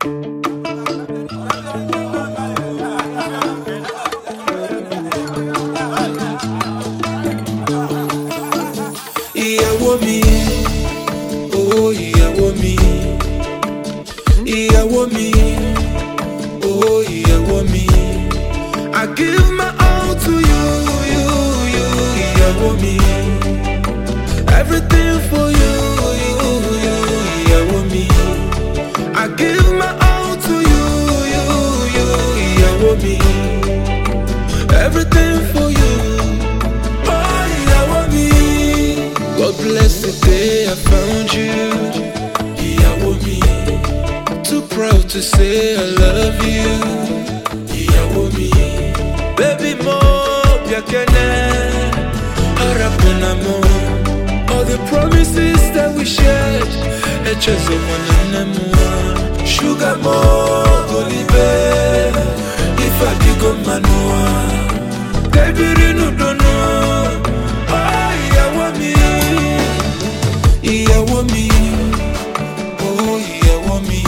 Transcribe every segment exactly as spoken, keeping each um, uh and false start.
Ìyàwó mi, oh ìyàwó mi, ìyàwó mi, oh ìyàwó mi. I give my all to you, you, you, ìyàwó mi. Everything for you, you, you, ìyàwó mi. I give my all to you, you, you, ìyàwó mi. Everything for you, oh ìyàwó mi. God bless the day I found you, ìyàwó mi. Too proud to say I love you, ìyàwó mi. Baby mo biakene, arapona mo. All the promises that we shared, echezo mwana mo. Sugar mo golibe, if I be go manua. Baby rinu dono, oh ìyàwó mi, ìyàwó mi, oh ìyàwó mi.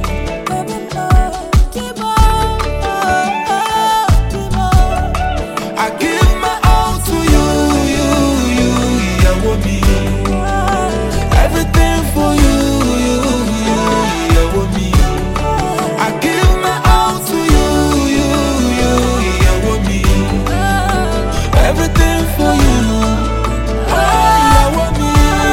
I give my all to you, you, you, ìyàwó mi. Everything for you, you, you, ìyàwó mi. I give my all to you, you, you, ìyàwó mi. Everything for you, oh ìyàwó mi.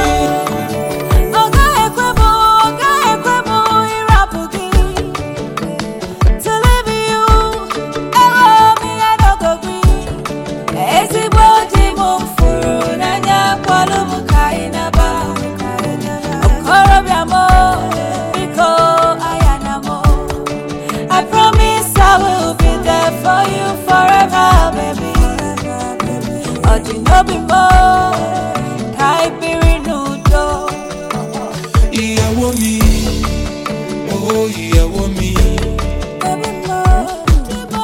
Oga ekwebo, oga ekwebo, irapugi. To leave you, ewo mi edogo green. Ezigbo di mo furu n'anya kwalo mu kainaba. Okorobịa mo, biko ayana mo. I promise I will be there for you forever, baby. Ojinobi mo, kaibiri nudo. Ìyàwó mi, oh ìyàwó mi. Baby mo, Timo,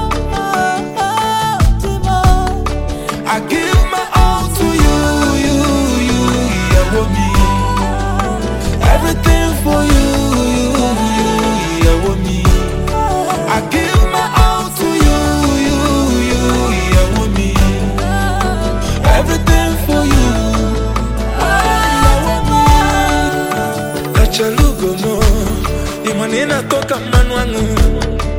Timo. I give my all to you, you, you, ìyàwó mi. Everything for you, you, you, ìyàwó mi. I give my all to you, you, you, ìyàwó mi. Everything for you, ìyàwó mi. Achalugo mo, imanina toka manu wangu.